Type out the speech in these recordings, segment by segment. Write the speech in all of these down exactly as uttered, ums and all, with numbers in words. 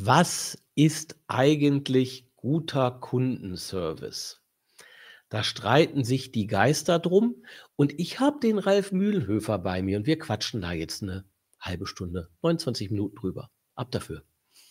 Was ist eigentlich guter Kundenservice? Da streiten sich die Geister drum und ich habe den Ralf Mühlenhofer bei mir und wir quatschen da jetzt 'ne halbe Stunde, neunundzwanzig Minuten drüber. Ab dafür.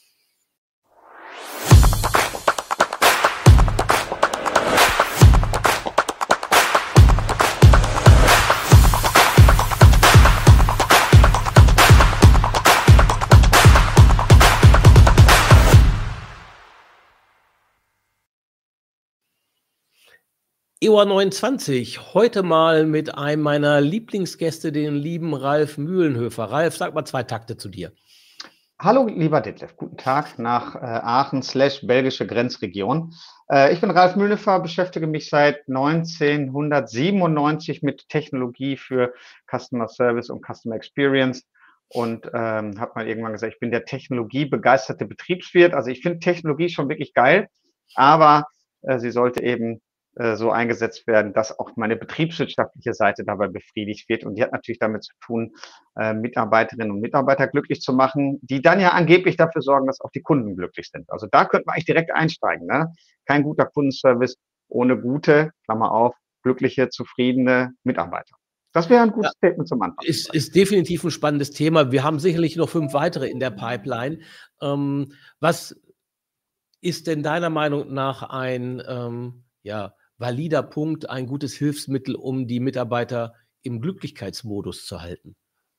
E O A neunundzwanzig, heute mal mit einem meiner Lieblingsgäste, den lieben Ralf Mühlenhofer. Ralf, sag mal zwei Takte zu dir. Hallo, lieber Detlef. Guten Tag nach äh, Aachen slash belgische Grenzregion. Äh, ich bin Ralf Mühlenhofer, beschäftige mich seit neunzehnhundertsiebenundneunzig mit Technologie für Customer Service und Customer Experience und ähm, habe mal irgendwann gesagt, ich bin der technologiebegeisterte Betriebswirt. Also ich finde Technologie schon wirklich geil, aber äh, sie sollte eben äh, so eingesetzt werden, dass auch meine betriebswirtschaftliche Seite dabei befriedigt wird. Und die hat natürlich damit zu tun, äh, Mitarbeiterinnen und Mitarbeiter glücklich zu machen, die dann ja angeblich dafür sorgen, dass auch die Kunden glücklich sind. Also da könnte man eigentlich direkt einsteigen. Ne? Kein guter Kundenservice ohne gute, Klammer auf, glückliche, zufriedene Mitarbeiter. Das wäre ein gutes Ja, Statement zum Anfang. ist, ist definitiv ein spannendes Thema. Wir haben sicherlich noch fünf weitere in der Pipeline. Ähm, was ist denn deiner Meinung nach ein ähm, ja, valider Punkt, ein gutes Hilfsmittel, um die Mitarbeiter im Glücklichkeitsmodus zu halten?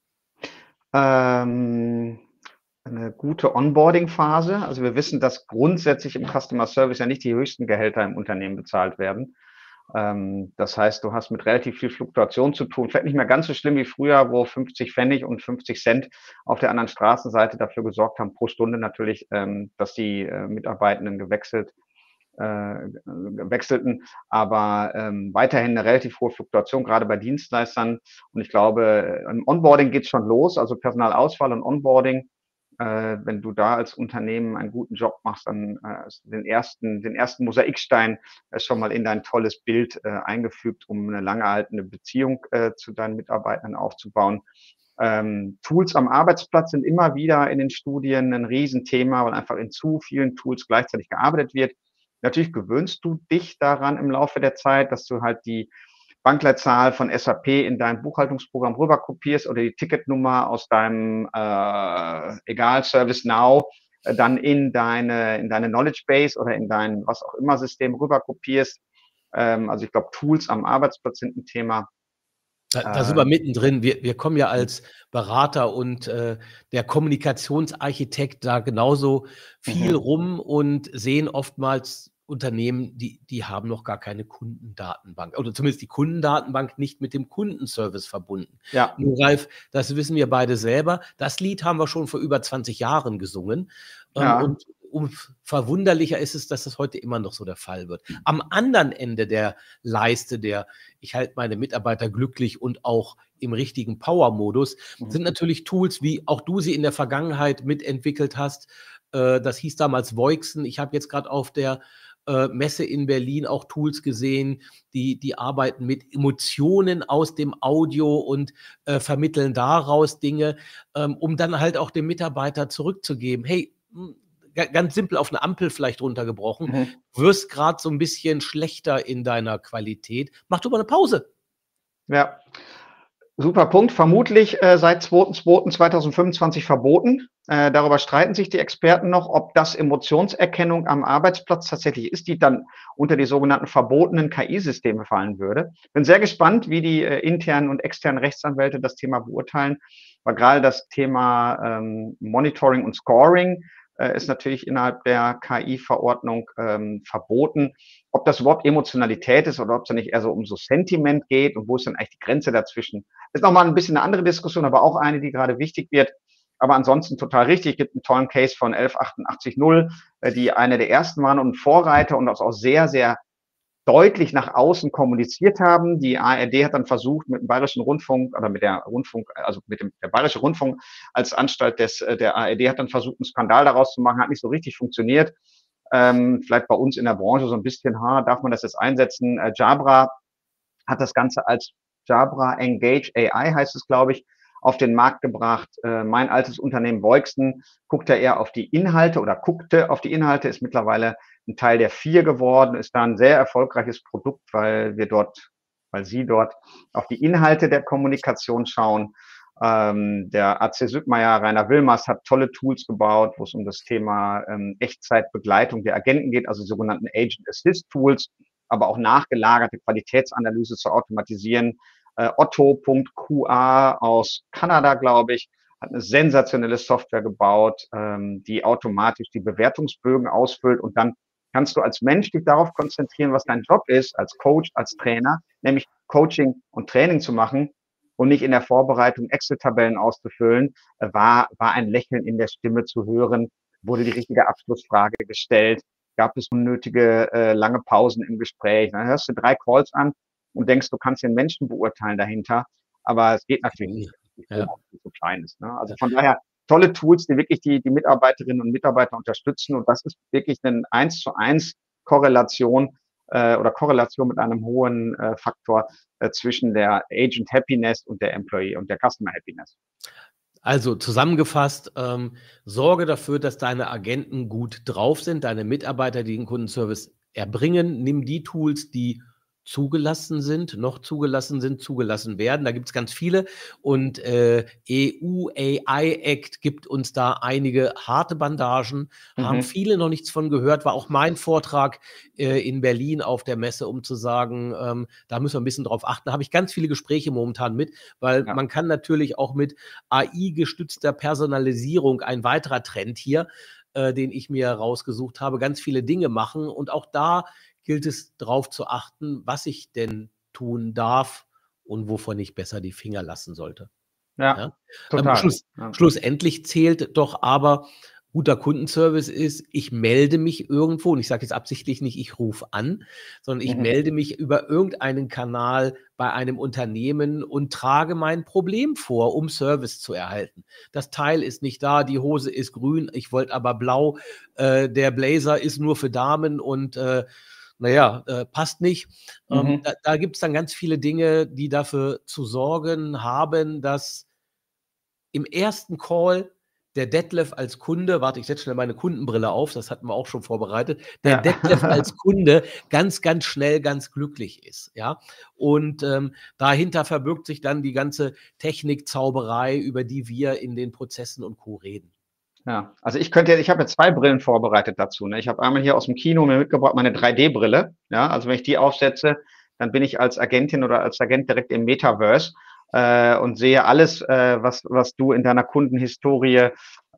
Ähm, eine gute Onboarding-Phase. Also wir wissen, dass grundsätzlich im Customer Service ja nicht die höchsten Gehälter im Unternehmen bezahlt werden. Ähm, das heißt, du hast mit relativ viel Fluktuation zu tun. Vielleicht nicht mehr ganz so schlimm wie früher, wo fünfzig Pfennig und fünfzig Cent auf der anderen Straßenseite dafür gesorgt haben, pro Stunde natürlich, ähm, dass die äh, Mitarbeitenden gewechselt äh, wechselten, aber ähm, weiterhin eine relativ hohe Fluktuation, gerade bei Dienstleistern. Und ich glaube, im Onboarding geht es schon los, also Personalauswahl und Onboarding. Äh, wenn du da als Unternehmen einen guten Job machst, dann äh, den ersten, den ersten Mosaikstein äh, schon mal in dein tolles Bild äh, eingefügt, um eine lange erhaltene Beziehung äh, zu deinen Mitarbeitern aufzubauen. Ähm, Tools am Arbeitsplatz sind immer wieder in den Studien ein Riesenthema, weil einfach in zu vielen Tools gleichzeitig gearbeitet wird. Natürlich gewöhnst du dich daran im Laufe der Zeit, dass du halt die Bankleitzahl von S A P in dein Buchhaltungsprogramm rüber kopierst oder die Ticketnummer aus deinem äh, egal ServiceNow äh, dann in deine in deine Knowledge Base oder in dein was auch immer System rüber kopierst. Ähm, also ich glaube, Tools am Arbeitsplatz sind ein Thema. Da da sind wir Ähm, mittendrin. Wir wir kommen ja als Berater und, äh, der Kommunikationsarchitekt da genauso viel mhm. rum und sehen oftmals Unternehmen, die die haben noch gar keine Kundendatenbank oder zumindest die Kundendatenbank nicht mit dem Kundenservice verbunden. Ja, Nur Ralf, das wissen wir beide selber. Das Lied haben wir schon vor über zwanzig Jahren gesungen. Ähm, ja. und umf verwunderlicher ist es, dass das heute immer noch so der Fall wird. Am anderen Ende der Leiste der ich halte meine Mitarbeiter glücklich und auch im richtigen Power-Modus, Mhm. sind natürlich Tools, wie auch du sie in der Vergangenheit mitentwickelt hast. Äh, das hieß damals Voixen. Ich habe jetzt gerade auf der äh, Messe in Berlin auch Tools gesehen, die, die arbeiten mit Emotionen aus dem Audio und äh, vermitteln daraus Dinge, ähm, um dann halt auch dem Mitarbeiter zurückzugeben. Hey, mh, ga- ganz simpel auf eine Ampel vielleicht runtergebrochen, Mhm. wirst gerade so ein bisschen schlechter in deiner Qualität. Mach doch mal eine Pause. Ja. Super Punkt. Vermutlich äh, seit zweiter zweiter zweitausendfünfundzwanzig verboten. Äh, darüber streiten sich die Experten noch, ob das Emotionserkennung am Arbeitsplatz tatsächlich ist, die dann unter die sogenannten verbotenen K I-Systeme fallen würde. Bin sehr gespannt, wie die äh, internen und externen Rechtsanwälte das Thema beurteilen, weil gerade das Thema ähm, Monitoring und Scoring äh, ist natürlich innerhalb der K I-Verordnung ähm, verboten. Ob das Wort Emotionalität ist oder ob es dann nicht eher so um so Sentiment geht und wo ist dann eigentlich die Grenze dazwischen, ist nochmal ein bisschen eine andere Diskussion, aber auch eine, die gerade wichtig wird. Aber ansonsten total richtig. Es gibt einen tollen Case von elf achtundachtzig null, die eine der ersten waren und Vorreiter und das auch sehr, sehr deutlich nach außen kommuniziert haben. Die A R D hat dann versucht, mit dem Bayerischen Rundfunk oder mit der Rundfunk, also mit dem der Bayerische Rundfunk als Anstalt des der A R D hat dann versucht, einen Skandal daraus zu machen, hat nicht so richtig funktioniert. Ähm, vielleicht bei uns in der Branche so ein bisschen, ha, darf man das jetzt einsetzen? Äh, Jabra hat das Ganze als Jabra Engage A I heißt es, glaube ich, auf den Markt gebracht. Äh, mein altes Unternehmen Voixen guckt ja eher auf die Inhalte oder guckte auf die Inhalte, ist mittlerweile ein Teil der vier geworden, ist da ein sehr erfolgreiches Produkt, weil wir dort, weil Sie dort auf die Inhalte der Kommunikation schauen. Ähm, der A C Südmeier, Rainer Wilmers, hat tolle Tools gebaut, wo es um das Thema ähm, Echtzeitbegleitung der Agenten geht, also sogenannten Agent Assist Tools, aber auch nachgelagerte Qualitätsanalyse zu automatisieren. Äh, Otto Punkt Q A aus Kanada, glaube ich, hat eine sensationelle Software gebaut, ähm, die automatisch die Bewertungsbögen ausfüllt, und dann kannst du als Mensch dich darauf konzentrieren, was dein Job ist, als Coach, als Trainer, nämlich Coaching und Training zu machen und nicht in der Vorbereitung Excel-Tabellen auszufüllen. Äh, war, war ein Lächeln in der Stimme zu hören, wurde die richtige Abschlussfrage gestellt, gab es unnötige äh, lange Pausen im Gespräch. Dann hörst du drei Calls an und denkst, du kannst den Menschen beurteilen dahinter, aber es geht natürlich nicht, die Firma Ja. so klein ist. Ne? Also von daher tolle Tools, die wirklich die, die Mitarbeiterinnen und Mitarbeiter unterstützen, und das ist wirklich eine eins zu eins Korrelation äh, oder Korrelation mit einem hohen äh, Faktor äh, zwischen der Agent Happiness und der Employee und der Customer Happiness. Also zusammengefasst, ähm, sorge dafür, dass deine Agenten gut drauf sind, deine Mitarbeiter, die den Kundenservice erbringen. Nimm die Tools, die zugelassen sind, noch zugelassen sind, zugelassen werden. Da gibt es ganz viele, und äh, E U A I Act gibt uns da einige harte Bandagen, mhm. haben viele noch nichts von gehört, war auch mein Vortrag äh, in Berlin auf der Messe, um zu sagen, ähm, da müssen wir ein bisschen drauf achten. Da habe ich ganz viele Gespräche momentan mit, weil ja. man kann natürlich auch mit A I-gestützter Personalisierung, ein weiterer Trend hier, äh, den ich mir rausgesucht habe, ganz viele Dinge machen, und auch da gilt es darauf zu achten, was ich denn tun darf und wovon ich besser die Finger lassen sollte. Ja, ja? total. Ähm, Schluss, ja. Schlussendlich zählt doch aber, guter Kundenservice ist, ich melde mich irgendwo, und ich sage jetzt absichtlich nicht, ich rufe an, sondern ich mhm. melde mich über irgendeinen Kanal bei einem Unternehmen und trage mein Problem vor, um Service zu erhalten. Das Teil ist nicht da, die Hose ist grün, ich wollte aber blau, äh, der Blazer ist nur für Damen und äh, naja, äh, passt nicht. Mhm. Ähm, da da gibt es dann ganz viele Dinge, die dafür zu sorgen haben, dass im ersten Call der Detlef als Kunde, warte, ich setze schnell meine Kundenbrille auf, das hatten wir auch schon vorbereitet, der ja. Detlef als Kunde ganz, ganz schnell ganz glücklich ist, ja. Und ähm, dahinter verbirgt sich dann die ganze Technikzauberei, über die wir in den Prozessen und Co. reden. Ja, also ich könnte, ich habe ja zwei Brillen vorbereitet dazu. Ne? Ich habe einmal hier aus dem Kino mir mitgebracht meine drei D Brille. Ja, also wenn ich die aufsetze, dann bin ich als Agentin oder als Agent direkt im Metaverse äh, und sehe alles, äh, was was du in deiner Kundenhistorie äh,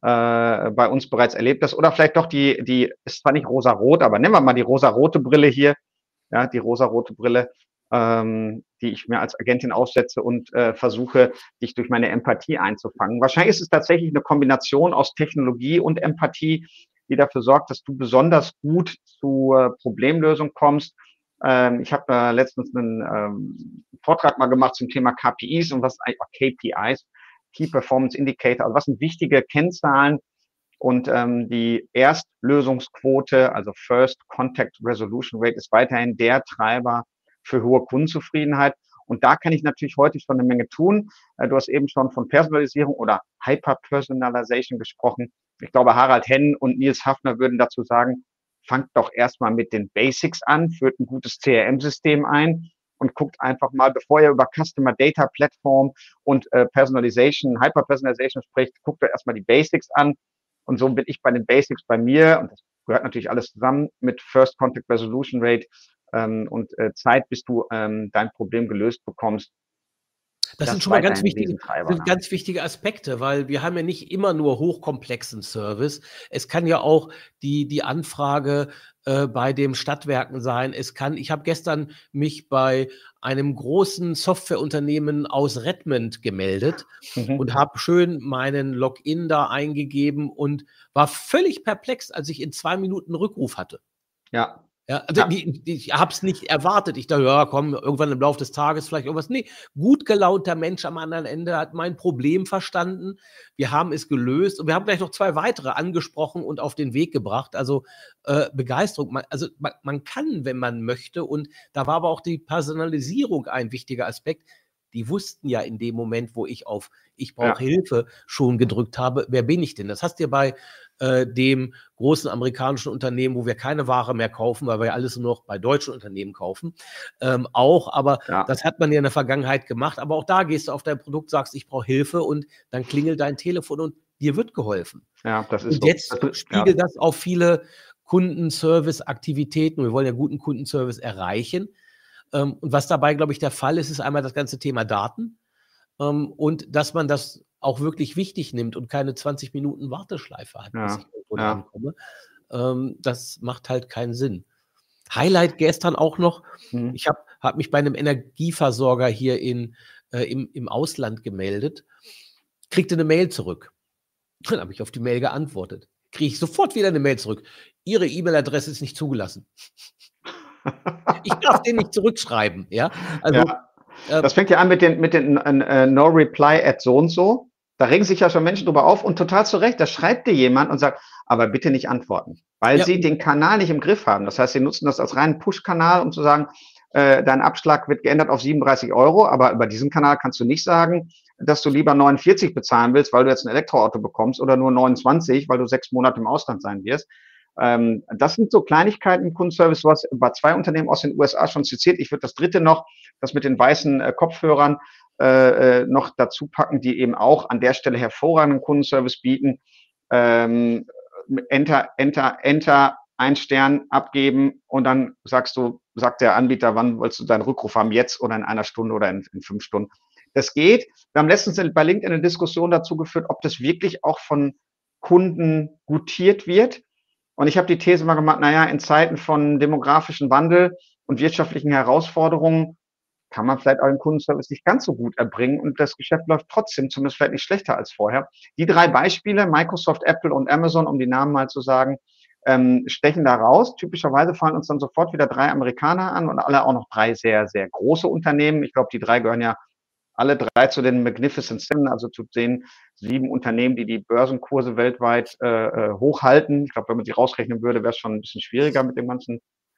bei uns bereits erlebt hast. Oder vielleicht doch die die ist zwar nicht rosa-rot, aber nehmen wir mal die rosa-rote Brille hier. Ja, die rosa-rote Brille, ähm, die ich mir als Agentin aufsetze und äh, versuche, dich durch meine Empathie einzufangen. Wahrscheinlich ist es tatsächlich eine Kombination aus Technologie und Empathie, die dafür sorgt, dass du besonders gut zur Problemlösung kommst. Ähm, ich habe äh, letztens einen ähm, Vortrag mal gemacht zum Thema K P Is und was eigentlich K P Is, Key Performance Indicator, also was sind wichtige Kennzahlen. Und ähm, die Erstlösungsquote, also First Contact Resolution Rate, ist weiterhin der Treiber für hohe Kundenzufriedenheit. Und da kann ich natürlich heute schon eine Menge tun. Äh, du hast eben schon von Personalisierung oder Hyperpersonalization gesprochen. Ich glaube, Harald Henn und Nils Hafner würden dazu sagen, fangt doch erstmal mit den Basics an, führt ein gutes C R M-System ein und guckt einfach mal, bevor ihr über Customer Data Platform und äh, Personalization, Hyperpersonalization spricht, guckt euch erstmal die Basics an. Und so bin ich bei den Basics bei mir, und das gehört natürlich alles zusammen mit First Contact Resolution Rate ähm, und äh, Zeit, bis du ähm, dein Problem gelöst bekommst. Das, das sind schon mal ganz wichtige, sind ganz wichtige Aspekte, weil wir haben ja nicht immer nur hochkomplexen Service. Es kann ja auch die, die Anfrage äh, bei dem Stadtwerken sein. Es kann, ich habe gestern mich bei einem großen Softwareunternehmen aus Redmond gemeldet mhm. und habe schön meinen Login da eingegeben und war völlig perplex, als ich in zwei Minuten Rückruf hatte. Ja. Ja, also ja. Die, die, ich habe es nicht erwartet. Ich dachte, ja, komm, irgendwann im Laufe des Tages vielleicht irgendwas. Nee, gut gelaunter Mensch am anderen Ende hat mein Problem verstanden. Wir haben es gelöst und wir haben gleich noch zwei weitere angesprochen und auf den Weg gebracht. Also äh, Begeisterung. Man, also man, man kann, wenn man möchte. Und da war aber auch die Personalisierung ein wichtiger Aspekt. die wussten ja in dem Moment, wo ich auf „Ich Ja. brauche Hilfe" schon gedrückt habe, wer bin ich denn? Das hast du ja bei, äh, dem großen amerikanischen Unternehmen, wo wir keine Ware mehr kaufen, weil wir ja alles nur noch bei deutschen Unternehmen kaufen, ähm, auch. Aber Ja. das hat man ja in der Vergangenheit gemacht. Aber auch da gehst du auf dein Produkt, sagst: „Ich brauche Hilfe", und dann klingelt dein Telefon und dir wird geholfen. Ja, das ist Und so. jetzt Das ja. spiegelt das auf viele Kundenservice-Aktivitäten. Wir wollen ja guten Kundenservice erreichen. Ähm, und was dabei, glaube ich, der Fall ist, ist einmal das ganze Thema Daten, ähm, und dass man das auch wirklich wichtig nimmt und keine zwanzig Minuten Warteschleife hat, bis Ja, ich irgendwo ja. drankomme. Ähm, das macht halt keinen Sinn. Highlight gestern auch noch, Mhm. ich habe habe mich bei 'nem Energieversorger hier in äh, im im Ausland gemeldet, kriegte 'ne Mail zurück. Dann habe ich auf die Mail geantwortet. Kriege ich sofort wieder 'ne Mail zurück: „Ihre E-Mail-Adresse ist nicht zugelassen." Ich darf denen nicht zurückschreiben, ja? Also, Ja. ähm Das fängt ja an mit den mit den n äh, no reply at so und so. Da regen sich ja schon Menschen drüber auf und total zu Recht. Da schreibt dir jemand und sagt: „Aber bitte nicht antworten." Weil Ja, sie und den Kanal nicht im Griff haben. Das heißt, sie nutzen das als reinen Push-Kanal, um zu sagen, äh, dein Abschlag wird geändert auf siebenunddreißig Euro, aber über diesen Kanal kannst du nicht sagen, dass du lieber neunundvierzig bezahlen willst, weil du jetzt 'n Elektroauto bekommst oder nur neunundzwanzig, weil du sechs Monate im Ausland sein wirst. Ähm, das sind so Kleinigkeiten im Kundenservice. Du hast bei zwei Unternehmen aus den U S A schon skizziert. Ich würde das dritte noch, das mit den weißen, äh, Kopfhörern, äh, äh, noch dazu packen, die eben auch an der Stelle hervorragenden Kundenservice bieten. Ähm, Enter, Enter, Enter, ein Stern abgeben und dann sagst du sagt der Anbieter: „Wann willst du deinen Rückruf haben? Jetzt oder in einer Stunde oder in in fünf Stunden?" Das geht. Wir haben letztens bei LinkedIn 'ne Diskussion dazu geführt, ob das wirklich auch von Kunden gutiert wird. Und ich habe die These mal gemacht: „Na ja, in Zeiten von demografischem Wandel und wirtschaftlichen Herausforderungen kann man vielleicht auch den Kundenservice nicht ganz so gut erbringen und das Geschäft läuft trotzdem zumindest vielleicht nicht schlechter als vorher." Die drei Beispiele, Microsoft, Apple und Amazon, um die Namen mal zu sagen, ähm, stechen da raus. Typischerweise fallen uns dann sofort wieder drei Amerikaner an und alle auch noch drei sehr, sehr große Unternehmen. Ich glaube, die drei gehören ja alle drei zu den Magnificent Seven, also zu den sieben Unternehmen, die die Börsenkurse weltweit, äh, äh, hochhalten. Ich glaube, wenn man sie rausrechnen würde, wäre es schon 'n bisschen schwieriger mit dem ganzen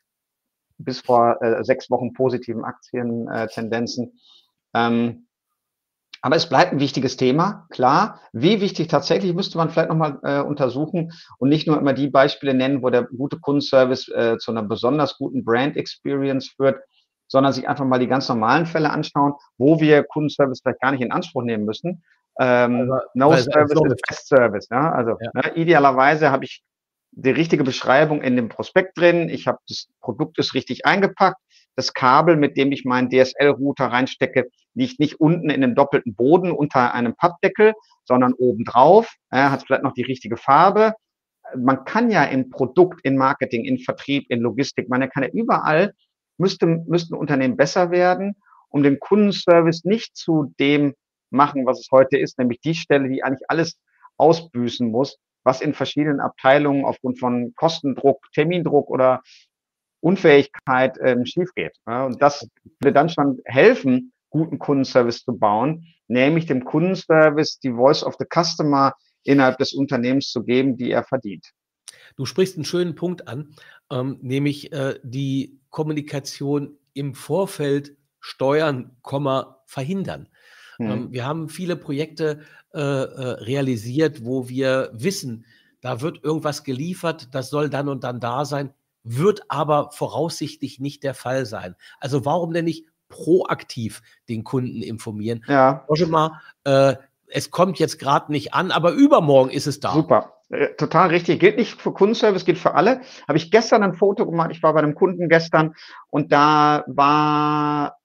bis vor, äh, sechs Wochen positiven Aktien äh, Tendenzen. Ähm, aber es bleibt 'n wichtiges Thema, klar. Wie wichtig tatsächlich, müsste man vielleicht noch mal, äh, untersuchen und nicht nur immer die Beispiele nennen, wo der gute Kundenservice, äh, zu 'ner besonders guten Brand Experience führt, sondern sich einfach mal die ganz normalen Fälle anschauen, wo wir Kundenservice vielleicht gar nicht in Anspruch nehmen müssen. Ähm, Also, no weil es service einfach is läuft. best service, ja? Also, Ja. ne, idealerweise habe ich die richtige Beschreibung in dem Prospekt drin. Ich habe das Produkt ist richtig eingepackt. Das Kabel, mit dem ich meinen D S L-Router reinstecke, liegt nicht unten in 'nem doppelten Boden unter einem Pappdeckel, sondern obendrauf, ja, hat vielleicht noch die richtige Farbe. Man kann ja im Produkt, in Marketing, in Vertrieb, in Logistik, man kann ja überall müsste müssten Unternehmen besser werden, um den Kundenservice nicht zu dem machen, was es heute ist, nämlich die Stelle, die eigentlich alles ausbüßen muss, was in verschiedenen Abteilungen aufgrund von Kostendruck, Termindruck oder Unfähigkeit, ähm, schiefgeht, ja? Und das würde dann schon helfen, guten Kundenservice zu bauen, nämlich dem Kundenservice die Voice of the Customer innerhalb des Unternehmens zu geben, die er verdient. Du sprichst 'n schönen Punkt an, ähm, nämlich, äh, die Kommunikation im Vorfeld steuern, Komma, verhindern. Ähm, Mhm. wir haben viele Projekte, äh, äh, realisiert, wo wir wissen, da wird irgendwas geliefert, das soll dann und dann da sein, wird aber voraussichtlich nicht der Fall sein. Also, warum denn nicht proaktiv den Kunden informieren? Ja. äh, es kommt jetzt grad nicht an, aber übermorgen ist es da. Super, äh, total richtig. Gilt nicht für Kundenservice, gilt für alle. Habe ich gestern 'n Foto gemacht. Ich war bei 'nem Kunden gestern und da war,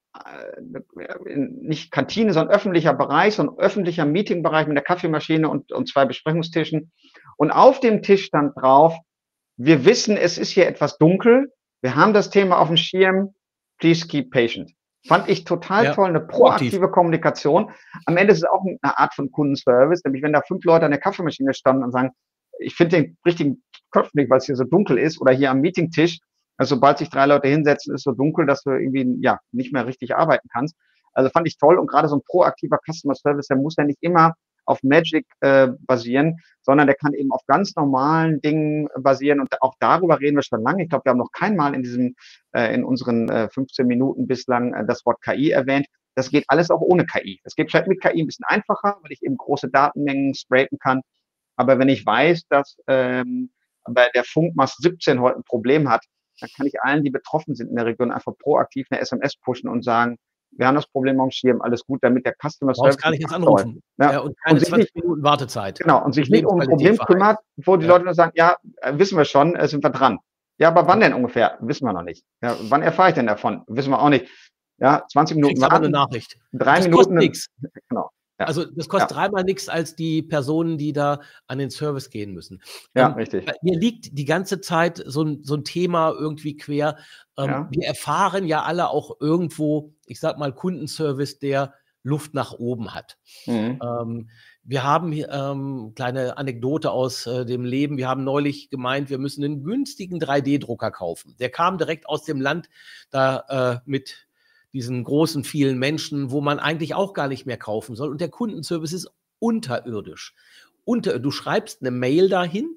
äh, nicht Kantine, sondern öffentlicher Bereich, so 'n öffentlicher Meetingbereich mit 'ner Kaffeemaschine und und zwei Besprechungstischen. Und auf dem Tisch stand drauf: „Wir wissen, es ist hier etwas dunkel. Wir haben das Thema aufm Schirm. Please keep patient." Fand ich total Ja, toll, 'ne proaktiv. proaktive Kommunikation. Am Ende ist es auch 'ne Art von Kundenservice, nämlich wenn da fünf Leute an der Kaffeemaschine standen und sagen: „Ich finde den richtigen Knopf nicht, weil's hier so dunkel ist" oder hier am Meetingtisch, also, sobald sich drei Leute hinsetzen, ist so dunkel, dass du irgendwie, ja, nicht mehr richtig arbeiten kannst. Also, fand ich toll und grade so 'n proaktiver Customer Service, der muss ja nicht immer auf Magic, äh, basieren, sondern der kann eben auf ganz normalen Dingen basieren und auch darüber reden wir schon lange. Ich glaube, wir haben noch kein Mal in diesem äh, in unseren, äh, fünfzehn Minuten bislang, äh, das Wort K I erwähnt. Das geht alles auch ohne K I. Das geht vielleicht mit K I ein bisschen einfacher, weil ich eben große Datenmengen scrapen kann. Aber wenn ich weiß, dass ähm, bei der Funkmast siebzehn heute ein Problem hat, dann kann ich allen, die betroffen sind in der Region, einfach proaktiv eine S M S pushen und sagen, wir haben das Problem am Schirm, alles gut, damit der Customer Du brauchst Service gar nicht nicht jetzt abläuft. anrufen. Ja. Ja, und Und keine sich zwanzig nicht, Minuten Wartezeit. genau, und sich Und nicht um ein Lebensqualität Problem kümmert, wo die Ja. Leute nur sagen, ja, äh, wissen wir schon, äh, sind wir dran. Ja, aber wann denn ungefähr? Wissen wir noch nicht. Ja, wann erfahre ich denn davon? Wissen wir auch nicht. Ja, zwanzig Du Minuten kriegst aber eine warten, Nachricht. drei Das kostet Minuten, nix. genau. Ja, Also, das ja, kostet dreimal nix als die Personen, die da an den Service gehen müssen. ja, Ähm, richtig. bei mir liegt die ganze Zeit so 'n so 'n Thema irgendwie quer. Ähm, Ja. wir erfahren ja alle auch irgendwo, ich sage mal, Kundenservice, der Luft nach oben hat. Mhm. Ähm, wir haben hier ähm, kleine Anekdote aus, äh, dem Leben. Wir haben neulich gemeint, wir müssen 'nen günstigen drei D-Drucker kaufen. Der kam direkt aus dem Land, da, äh, mit diesen großen, vielen Menschen, wo man eigentlich auch gar nicht mehr kaufen soll. Und der Kundenservice ist unterirdisch. Unter du schreibst 'ne Mail dahin,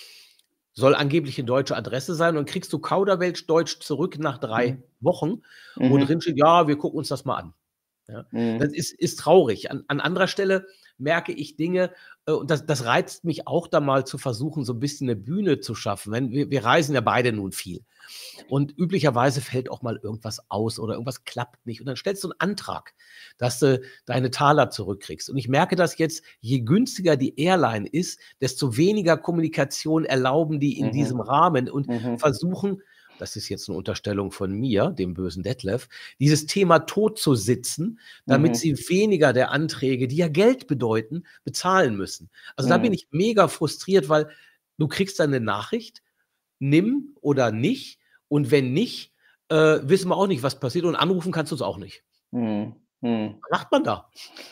soll angeblich 'ne deutsche Adresse sein und kriegst du Kauderwelsch Deutsch zurück nach drei Mhm. Wochen, wo Mhm. drin steht: „Ja, wir gucken uns das mal an.“ Ja, das Mhm. ist ist traurig. An an anderer Stelle merke ich Dinge, äh, und das das reizt mich auch, da mal zu versuchen, so 'n bisschen 'ne Bühne zu schaffen. Wenn wir wir reisen ja beide nun viel. Und üblicherweise fällt auch mal irgendwas aus oder irgendwas klappt nicht. Und dann stellst du 'n Antrag, dass du deine Taler zurückkriegst. Und ich merke das jetzt, je günstiger die Airline ist, desto weniger Kommunikation erlauben die in Mhm. diesem Rahmen und Mhm. versuchen, das ist jetzt 'ne Unterstellung von mir, dem bösen Detlef, dieses Thema totzusitzen, damit Mhm. sie weniger der Anträge, die ja Geld bedeuten, bezahlen müssen. Also, da bin Mhm. ich mega frustriert, weil du kriegst dann 'ne Nachricht, nimm oder nicht. Und wenn nicht, äh, wissen wir auch nicht, was passiert und anrufen kannst du's auch nicht. Mhm. Mhm. Was macht man da?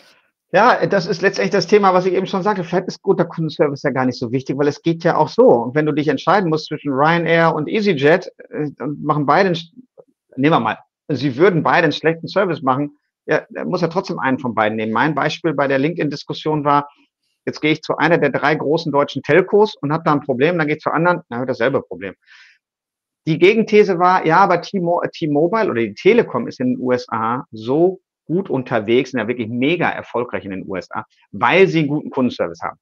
Ja, das ist letztendlich das Thema, was ich eben schon sagte. Vielleicht ist guter Kundenservice ja gar nicht so wichtig, weil es geht ja auch so. Und wenn du dich entscheiden musst zwischen Ryanair und EasyJet, äh, und machen beide 'n sch nehmen wir mal, sie würden beide 'n schlechten Service machen, ja, er muss ja trotzdem einen von beiden nehmen. Mein Beispiel bei der LinkedIn-Diskussion war, jetzt gehe ich zu einer der drei großen deutschen Telcos und habe da 'n Problem, dann gehe ich zur anderen, dann habe ich dasselbe Problem. Die Gegenthese war, ja, aber T-Mo T-Mobile oder die Telekom ist in den U S A so gut unterwegs, sind ja wirklich mega erfolgreich in den U S A, weil sie 'n guten Kundenservice haben.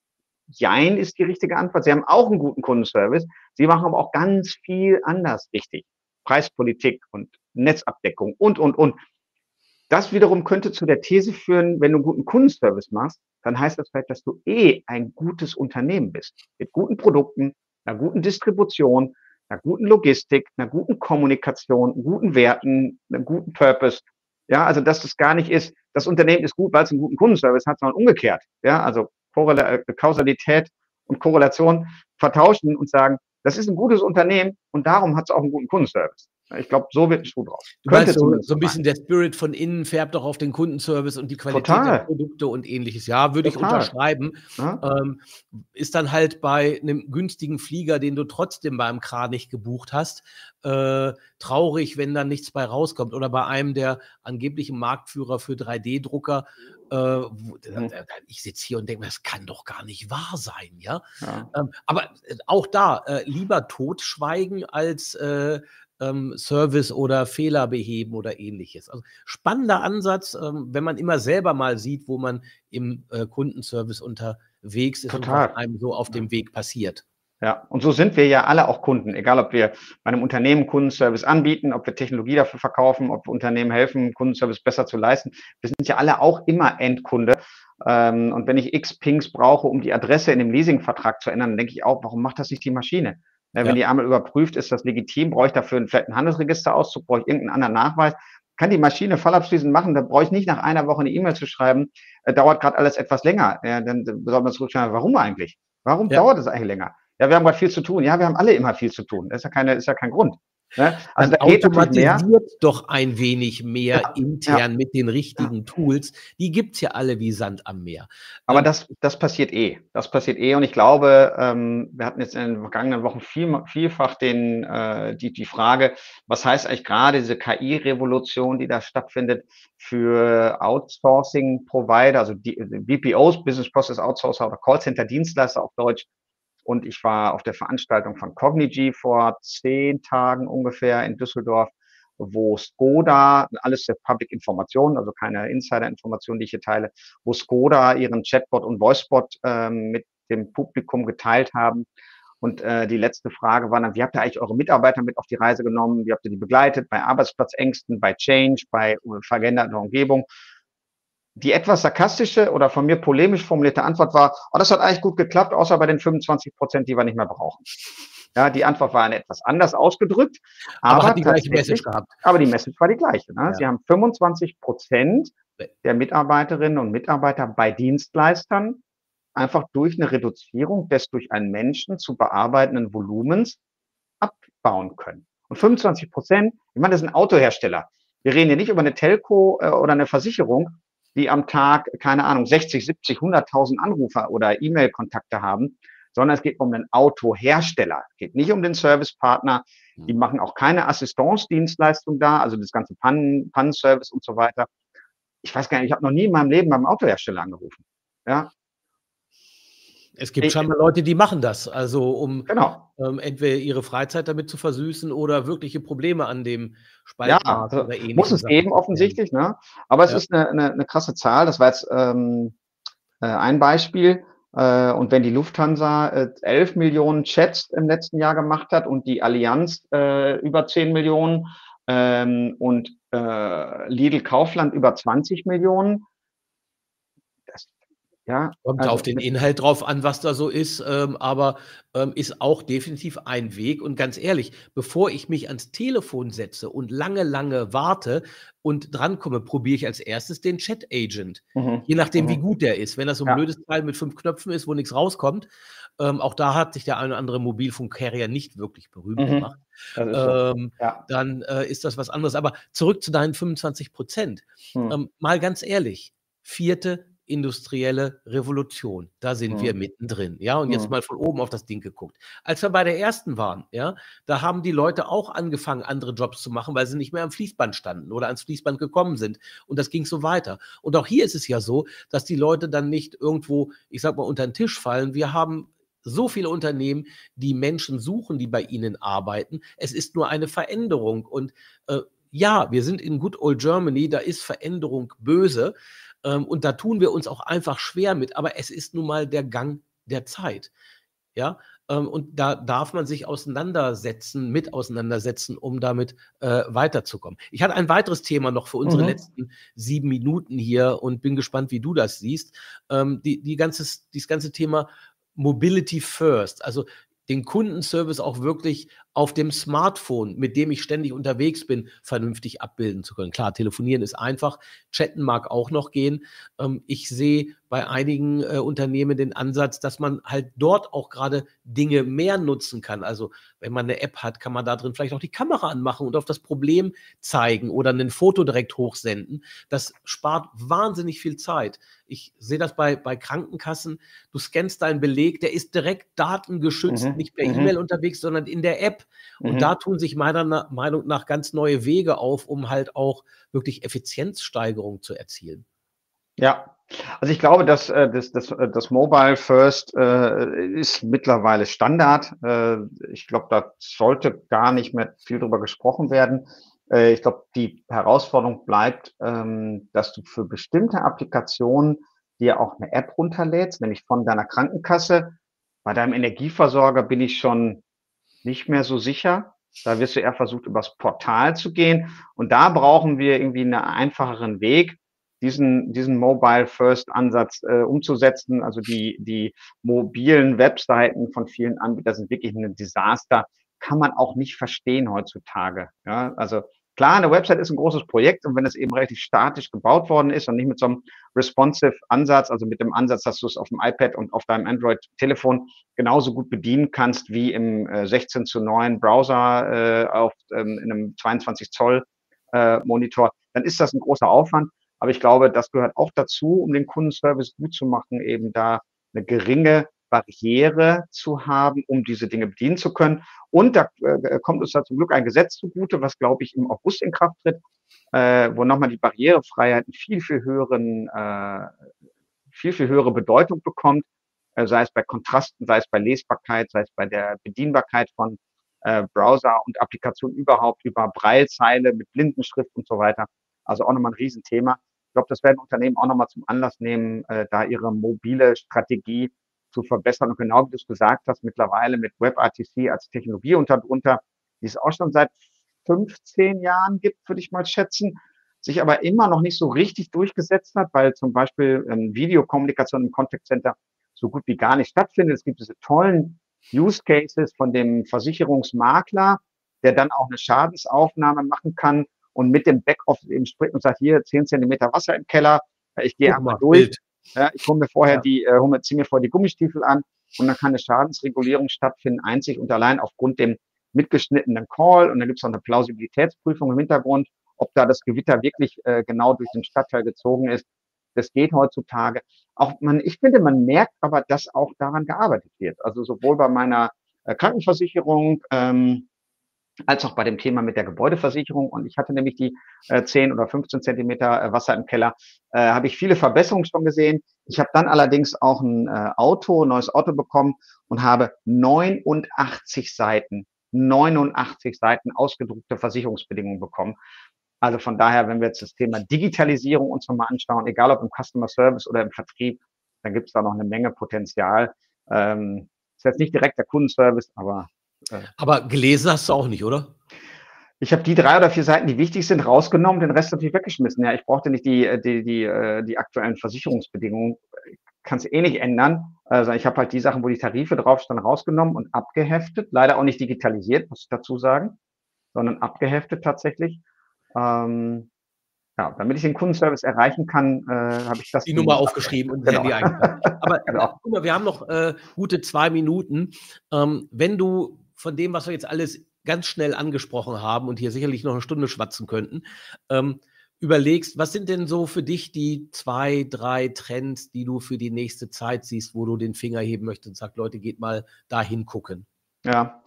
Jein ist die richtige Antwort. Sie haben auch 'n guten Kundenservice. Sie machen aber auch ganz viel anders richtig. Preispolitik und Netzabdeckung und, und, und. Das wiederum könnte zu der These führen, wenn du 'n guten Kundenservice machst, dann heißt das vielleicht, dass du eh ein gutes Unternehmen bist. Mit guten Produkten, 'ner guten Distribution, 'ner guten Logistik, 'ner guten Kommunikation, guten Werten, 'nem guten Purpose. Ja, also, dass das gar nicht ist, das Unternehmen ist gut, weil's 'n guten Kundenservice hat, sondern umgekehrt. Ja, also, Korrela äh, Kausalität und Korrelation vertauschen und sagen: „Das ist 'n gutes Unternehmen und darum hat's auch 'n guten Kundenservice.“ Ich glaube, so wird 'n Schuh draus. Du meinst Könnte so zumindest so so 'n sein. bisschen der Spirit von innen färbt auch auf den Kundenservice und die Qualität der Total. Produkte und Ähnliches. Ja, würde ich Total. unterschreiben. Ne? Ähm, ist dann halt bei 'nem günstigen Flieger, den du trotzdem beim Kranich gebucht hast, äh, traurig, wenn da nichts bei rauskommt. Oder bei einem der angeblichen Marktführer für drei D-Drucker, äh, wo da Mhm. da ich sitze hier und denke mir: „Das kann doch gar nicht wahr sein“, ja? Ja. Ähm, aber, äh, auch da, äh, lieber totschweigen als, äh, ähm, Service oder Fehler beheben oder Ähnliches. Also, spannender Ansatz, ähm, wenn man immer selber mal sieht, wo man im, äh, Kundenservice unterwegs ist und was Total. einem so auf Ja. dem Weg passiert. Ja, und so sind wir ja alle auch Kunden, egal ob wir bei 'nem Unternehmen Kundenservice anbieten, ob wir Technologie dafür verkaufen, ob wir Unternehmen helfen, Kundenservice besser zu leisten. Wir sind ja alle auch immer Endkunde. Ähm, und wenn ich X Pings brauche, um die Adresse in dem Leasingvertrag zu ändern, dann denke ich auch: „Warum macht das nicht die Maschine?“ Ne, wenn Ja. die einmal überprüft, ist das legitim, brauche ich dafür 'n vielleicht 'n Handelsregisterauszug, brauche ich irgend 'n anderen Nachweis, kann die Maschine fallabschließend machen, da brauche ich nicht nach einer Woche 'ne E-Mail zu schreiben, äh, dauert grad alles etwas länger. Ja, dann soll man zurückschreiben: „Warum eigentlich? Warum Ja. dauert es eigentlich länger?“ „Ja, wir haben grad viel zu tun.“ „Ja, wir haben alle immer viel zu tun.“ Das ist ja keine ist ja kein Grund, ne? Also, Dann da geht natürlich mehr. automatisiert doch ein wenig mehr Ja, ja, intern mit den ja. richtigen Tools. Die gibt's ja alle wie Sand am Meer. Aber Ähm das das passiert eh. Das passiert eh und ich glaube, ähm, wir hatten jetzt in den vergangenen Wochen vielma vielfach den äh, die die Frage: „Was heißt eigentlich grade diese K I-Revolution, die da stattfindet für Outsourcing-Provider, also die B P Os, Business Process Outsourcer oder Callcenter-Dienstleister auf Deutsch?“ Und ich war auf der Veranstaltung von Cognigy vor zehn Tagen ungefähr in Düsseldorf wo Skoda, alles der Public Information, also keine Insider-Information, die ich hier teile, wo Skoda ihren Chatbot und Voicebot ähm, mit dem Publikum geteilt haben. Und äh, die letzte Frage war dann, wie habt ihr eigentlich eure Mitarbeiter mit auf die Reise genommen? Wie habt ihr die begleitet bei Arbeitsplatzängsten, bei Change, bei äh, veränderter Umgebung? Die etwas sarkastische oder von mir polemisch formulierte Antwort war, oh, das hat eigentlich gut geklappt, außer bei den fünfundzwanzig Prozent, die wir nicht mehr brauchen. Ja, die Antwort war etwas anders ausgedrückt, Aber aber hat die gleiche Message tatsächlich, gehabt. aber die Message war die gleiche. Ne? Ja. Sie haben fünfundzwanzig Prozent der Mitarbeiterinnen und Mitarbeiter bei Dienstleistern einfach durch eine Reduzierung des durch einen Menschen zu bearbeitenden Volumens abbauen können. Und fünfundzwanzig Prozent, ich meine, das ist ein Autohersteller. Wir reden hier nicht über eine Telco äh, oder eine Versicherung, die am Tag, keine Ahnung, sechzig, siebzig, hunderttausend Anrufer oder E-Mail-Kontakte haben, sondern es geht um den Autohersteller. Es geht nicht um den Servicepartner. Die machen auch keine Assistance-Dienstleistung da, also das ganze Pannen, Pannenservice und so weiter. Ich weiß gar nicht, ich habe noch nie in meinem Leben beim Autohersteller angerufen. Ja. Es gibt Ich, scheinbar Leute, die machen das, also um genau. ähm, entweder ihre Freizeit damit zu versüßen oder wirkliche Probleme an dem Spaltmaß ja, also oder ähnlichen muss es Sachen geben, zu offensichtlich, ne? Aber es Ja. ist eine, eine, eine krasse Zahl. Das war jetzt ähm, äh, ein Beispiel. Äh, und wenn die Lufthansa äh, elf Millionen Chats im letzten Jahr gemacht hat und die Allianz äh, über zehn Millionen ähm, und äh, Lidl Kaufland über zwanzig Millionen, das, ja, Kommt also auf den mit, Inhalt drauf an, was da so ist, ähm, aber ähm, ist auch definitiv ein Weg. Und ganz ehrlich, bevor ich mich ans Telefon setze und lange, lange warte und drankomme, probiere ich als erstes den Chat-Agent. mhm, Je nachdem, mhm. wie gut der ist. Wenn das so ein Ja. blödes Teil mit fünf Knöpfen ist, wo nichts rauskommt, ähm, auch da hat sich der eine oder andere Mobilfunk-Carrier nicht wirklich berühmt Mhm. gemacht, Das ist so. ähm, Ja. dann äh, ist das was anderes. Aber zurück zu deinen fünfundzwanzig Prozent. Hm. Ähm, mal ganz ehrlich, vierte industrielle Revolution, da sind Hm. wir mittendrin, ja, und jetzt Hm. mal von oben auf das Ding geguckt. Als wir bei der ersten waren, ja, da haben die Leute auch angefangen, andere Jobs zu machen, weil sie nicht mehr am Fließband standen oder ans Fließband gekommen sind, und das ging so weiter. Und auch hier ist es ja so, dass die Leute dann nicht irgendwo, ich sag mal, unter den Tisch fallen. Wir haben so viele Unternehmen, die Menschen suchen, die bei ihnen arbeiten. Es ist nur eine Veränderung, und äh, ja, wir sind in good old Germany, da ist Veränderung böse. Ähm, und da tun wir uns auch einfach schwer mit, aber es ist nun mal der Gang der Zeit. Ja, ähm, und da darf man sich auseinandersetzen, mit auseinandersetzen, um damit äh, weiterzukommen. Ich hatte ein weiteres Thema noch für unsere Mhm. letzten sieben Minuten hier und bin gespannt, wie du das siehst. Ähm, die, die ganzes, dieses ganze Thema Mobility First, also den Kundenservice auch wirklich auf dem Smartphone, mit dem ich ständig unterwegs bin, vernünftig abbilden zu können. Klar, telefonieren ist einfach, chatten mag auch noch gehen. Ähm, ich sehe bei einigen äh, Unternehmen den Ansatz, dass man halt dort auch gerade Dinge mehr nutzen kann. Also wenn man eine App hat, kann man da drin vielleicht auch die Kamera anmachen und auf das Problem zeigen oder ein Foto direkt hochsenden. Das spart wahnsinnig viel Zeit. Ich sehe das bei, bei Krankenkassen. Du scannst deinen Beleg, der ist direkt datengeschützt, Mhm. nicht per Mhm. E-Mail unterwegs, sondern in der App. Und Mhm. da tun sich meiner Na- Meinung nach ganz neue Wege auf, um halt auch wirklich Effizienzsteigerung zu erzielen. Ja, also ich glaube, dass äh, das, das, äh, das Mobile First äh, ist mittlerweile Standard. Äh, ich glaube, da sollte gar nicht mehr viel drüber gesprochen werden. Äh, ich glaube, die Herausforderung bleibt, ähm, dass du für bestimmte Applikationen dir auch eine App runterlädst, nämlich von deiner Krankenkasse. Bei deinem Energieversorger bin ich schon nicht mehr so sicher. Da wirst du eher versucht, übers Portal zu gehen. Und da brauchen wir irgendwie einen einfacheren Weg, diesen, diesen Mobile-First-Ansatz äh, umzusetzen. Also die, die mobilen Webseiten von vielen Anbietern sind wirklich ein Desaster. Kann man auch nicht verstehen heutzutage. Ja, also klar, eine Website ist ein großes Projekt, und wenn es eben relativ statisch gebaut worden ist und nicht mit so einem responsive Ansatz, also mit dem Ansatz, dass du es auf dem iPad und auf deinem Android-Telefon genauso gut bedienen kannst wie im äh, sechzehn zu neun Browser äh, auf ähm, in einem zweiundzwanzig Zoll äh, Monitor, dann ist das ein großer Aufwand. Aber ich glaube, das gehört auch dazu, um den Kundenservice gut zu machen, eben da eine geringe Barriere zu haben, um diese Dinge bedienen zu können. Und da äh, kommt uns da zum Glück ein Gesetz zugute, was, glaube ich, im August in Kraft tritt, äh, wo nochmal die Barrierefreiheit einen viel, viel höheren, äh, viel, viel höhere Bedeutung bekommt, äh, sei es bei Kontrasten, sei es bei Lesbarkeit, sei es bei der Bedienbarkeit von äh, Browser und Applikationen überhaupt, über Braillezeile mit Blindenschrift und so weiter. Also auch nochmal ein Riesenthema. Ich glaube, das werden Unternehmen auch nochmal zum Anlass nehmen, äh, da ihre mobile Strategie zu verbessern. Und genau wie du es gesagt hast, mittlerweile mit WebRTC als Technologie unter, unter die es auch schon seit fünfzehn Jahren gibt, würde ich mal schätzen, sich aber immer noch nicht so richtig durchgesetzt hat, weil zum Beispiel ähm, Videokommunikation im Contact Center so gut wie gar nicht stattfindet. Es gibt diese tollen Use Cases von dem Versicherungsmakler, der dann auch eine Schadensaufnahme machen kann und mit dem Backoffice eben spricht und sagt, hier zehn Zentimeter Wasser im Keller, ich gehe Guck einmal mal, durch, Bild. ja, ich hole mir vorher Ja. die, äh, hole mir, ziehe mir vorher die Gummistiefel an und dann kann eine Schadensregulierung stattfinden, einzig und allein aufgrund dem mitgeschnittenen Call und dann gibt es noch eine Plausibilitätsprüfung im Hintergrund, ob da das Gewitter wirklich äh, genau durch den Stadtteil gezogen ist. Das geht heutzutage. Auch man, ich finde, man merkt aber, dass auch daran gearbeitet wird. Also sowohl bei meiner äh, Krankenversicherung ähm, als auch bei dem Thema mit der Gebäudeversicherung. Und ich hatte nämlich die äh, zehn oder fünfzehn Zentimeter äh, Wasser im Keller. Äh, habe ich viele Verbesserungen schon gesehen. Ich habe dann allerdings auch ein äh, Auto, ein neues Auto bekommen und habe neunundachtzig Seiten, neunundachtzig Seiten ausgedruckte Versicherungsbedingungen bekommen. Also von daher, wenn wir jetzt das Thema Digitalisierung uns nochmal anschauen, egal ob im Customer Service oder im Vertrieb, dann gibt es da noch eine Menge Potenzial. Ähm, ist jetzt nicht direkt der Kundenservice, aber äh, aber gelesen hast du auch nicht, oder? Ich habe die drei oder vier Seiten, die wichtig sind, rausgenommen, den Rest natürlich weggeschmissen. Ja, ich brauchte nicht die, die, die, die aktuellen Versicherungsbedingungen. Kann es eh nicht ändern. Also ich habe halt die Sachen, wo die Tarife draufstanden, rausgenommen und abgeheftet. Leider auch nicht digitalisiert, muss ich dazu sagen, sondern abgeheftet tatsächlich. Ähm, ja, damit ich den Kundenservice erreichen kann, äh, habe ich das. Die Nummer aufgeschrieben und ins genau. Handy eingepackt. Aber genau. guck mal, wir haben noch äh, gute zwei Minuten. Ähm, wenn du von dem, was wir jetzt alles ganz schnell angesprochen haben und hier sicherlich noch eine Stunde schwatzen könnten, ähm, überlegst, was sind denn so für dich die zwei, drei Trends, die du für die nächste Zeit siehst, wo du den Finger heben möchtest und sagst, Leute, geht mal da hingucken? Ja,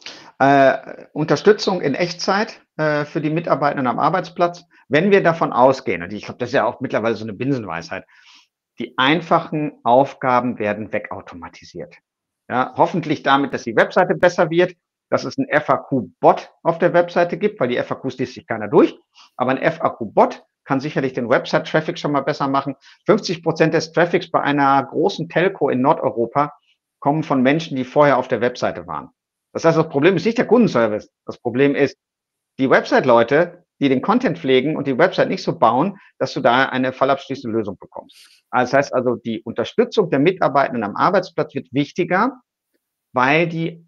äh, Unterstützung in Echtzeit äh, für die Mitarbeitenden am Arbeitsplatz. Wenn wir davon ausgehen, und ich glaube, das ist ja auch mittlerweile so eine Binsenweisheit, die einfachen Aufgaben werden wegautomatisiert. Ja, hoffentlich damit, dass die Webseite besser wird, dass es einen F A Q-Bot auf der Webseite gibt, weil die F A Qs liest sich keiner durch. Aber ein F A Q-Bot kann sicherlich den Website-Traffic schon mal besser machen. fünfzig Prozent des Traffics bei einer großen Telco in Nordeuropa kommen von Menschen, die vorher auf der Webseite waren. Das heißt, das Problem ist nicht der Kundenservice. Das Problem ist die Website-Leute, die den Content pflegen und die Website nicht so bauen, dass du da eine fallabschließende Lösung bekommst. Das heißt also, die Unterstützung der Mitarbeitenden am Arbeitsplatz wird wichtiger, weil die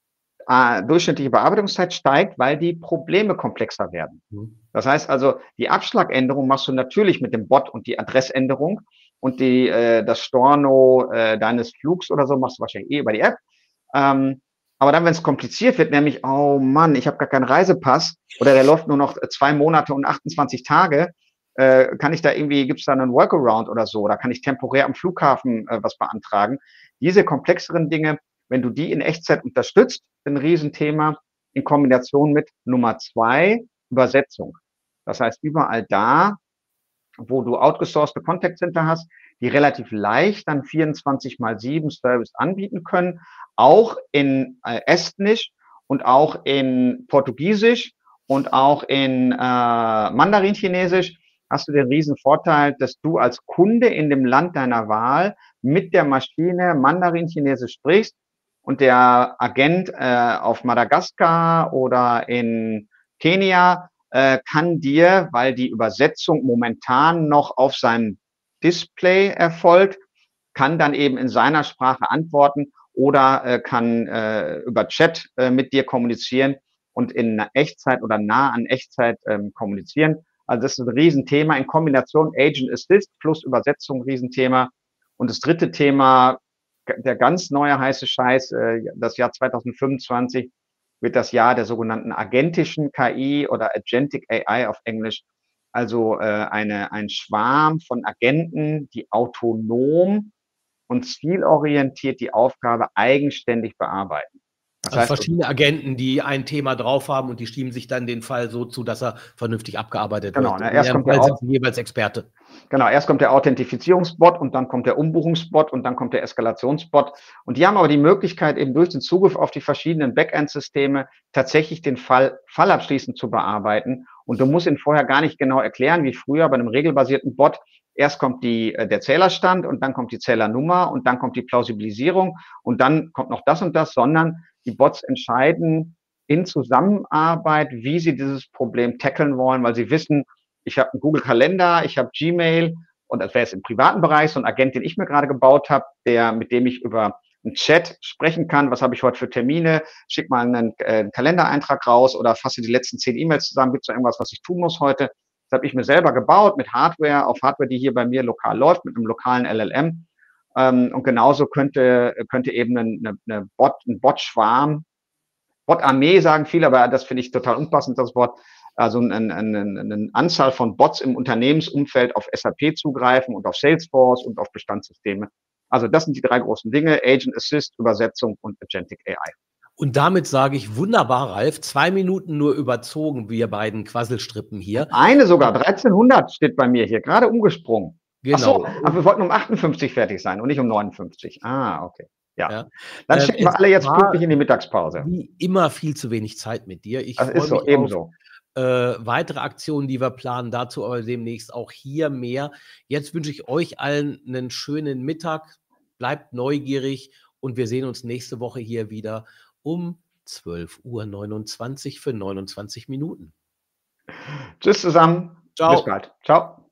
äh, durchschnittliche Bearbeitungszeit steigt, weil die Probleme komplexer werden. Das heißt also, die Abschlagänderung machst du natürlich mit dem Bot und die Adressänderung und die, äh, das Storno äh, deines Flugs oder so machst du wahrscheinlich eh über die App. Ähm, aber dann, wenn es kompliziert wird, nämlich, oh Mann, ich habe gar keinen Reisepass oder der läuft nur noch zwei Monate und achtundzwanzig Tage, äh, kann ich da irgendwie, gibt es da einen Workaround oder so, oder kann ich temporär am Flughafen äh, was beantragen? Diese komplexeren Dinge, wenn du die in Echtzeit unterstützt, ein Riesenthema, in Kombination mit Nummer zwei, Übersetzung. Das heißt, überall da, wo du outgesourcete Contact Center hast, die relativ leicht dann vierundzwanzig mal sieben Service anbieten können, auch in äh, Estnisch und auch in Portugiesisch und auch in äh, Mandarin-Chinesisch, hast du den riesen Vorteil, dass du als Kunde in dem Land deiner Wahl mit der Maschine Mandarin-Chinesisch sprichst und der Agent äh, auf Madagaskar oder in Kenia äh, kann dir, weil die Übersetzung momentan noch auf seinem Display erfolgt, kann dann eben in seiner Sprache antworten oder äh, kann äh, über Chat äh, mit dir kommunizieren und in Echtzeit oder nah an Echtzeit ähm, kommunizieren. Also das ist ein Riesenthema in Kombination Agent Assist plus Übersetzung, Riesenthema. Und das dritte Thema, der ganz neue heiße Scheiß, äh, das Jahr zweitausendfünfundzwanzig, wird das Jahr der sogenannten agentischen K I oder Agentic A I auf Englisch. Also äh, eine, ein Schwarm von Agenten, die autonom und zielorientiert die Aufgabe eigenständig bearbeiten. Das Also heißt, verschiedene Agenten, die ein Thema drauf haben und die schieben sich dann den Fall so zu, dass er vernünftig abgearbeitet genau, wird. ne, In erst ihrem kommt der Fall sind Au- sie jeweils Experte. Genau, erst kommt der Authentifizierungsbot und dann kommt der Umbuchungsbot und dann kommt der Eskalationsbot. Und die haben aber die Möglichkeit, eben durch den Zugriff auf die verschiedenen Backend-Systeme tatsächlich den Fall fallabschließend zu bearbeiten. Und du musst ihn vorher gar nicht genau erklären, wie früher bei einem regelbasierten Bot. Erst kommt die, äh, der Zählerstand und dann kommt die Zählernummer und dann kommt die Plausibilisierung und dann kommt noch das und das, sondern die Bots entscheiden in Zusammenarbeit, wie sie dieses Problem tackeln wollen, weil sie wissen, ich habe einen Google-Kalender, ich habe Gmail und das wäre jetzt im privaten Bereich so ein Agent, den ich mir gerade gebaut habe, der, mit dem ich über einen Chat sprechen kann, was habe ich heute für Termine, schick mal einen, äh, einen Kalendereintrag raus oder fasse die letzten zehn E-Mails zusammen, gibt es da irgendwas, was ich tun muss heute? Das habe ich mir selber gebaut mit Hardware, auf Hardware, die hier bei mir lokal läuft, mit einem lokalen L L M. Ähm, und genauso könnte, könnte eben eine, eine Bot, ein Bot-Schwarm, Bot-Armee sagen viele, aber das finde ich total unpassend, das Wort, also eine, eine, eine Anzahl von Bots im Unternehmensumfeld auf S A P zugreifen und auf Salesforce und auf Bestandssysteme. Also das sind die drei großen Dinge, Agent Assist, Übersetzung und Agentic A I. Und damit sage ich, wunderbar, Ralf, zwei Minuten nur überzogen, wir beiden Quasselstrippen hier. Eine sogar, dreizehnhundert steht bei mir hier, gerade umgesprungen. Genau. Ach so, aber wir wollten um achtundfünfzig fertig sein und nicht um neunundfünfzig. Ah, okay. Ja. ja. Dann schicken ähm, wir alle jetzt pünktlich in die Mittagspause. Wie immer viel zu wenig Zeit mit dir. Ich das ist so, ebenso. Äh, weitere Aktionen, die wir planen, dazu aber demnächst auch hier mehr. Jetzt wünsche ich euch allen einen schönen Mittag, bleibt neugierig und wir sehen uns nächste Woche hier wieder um zwölf Uhr neunundzwanzig für neunundzwanzig Minuten. Tschüss zusammen. Ciao. Bis bald. Ciao.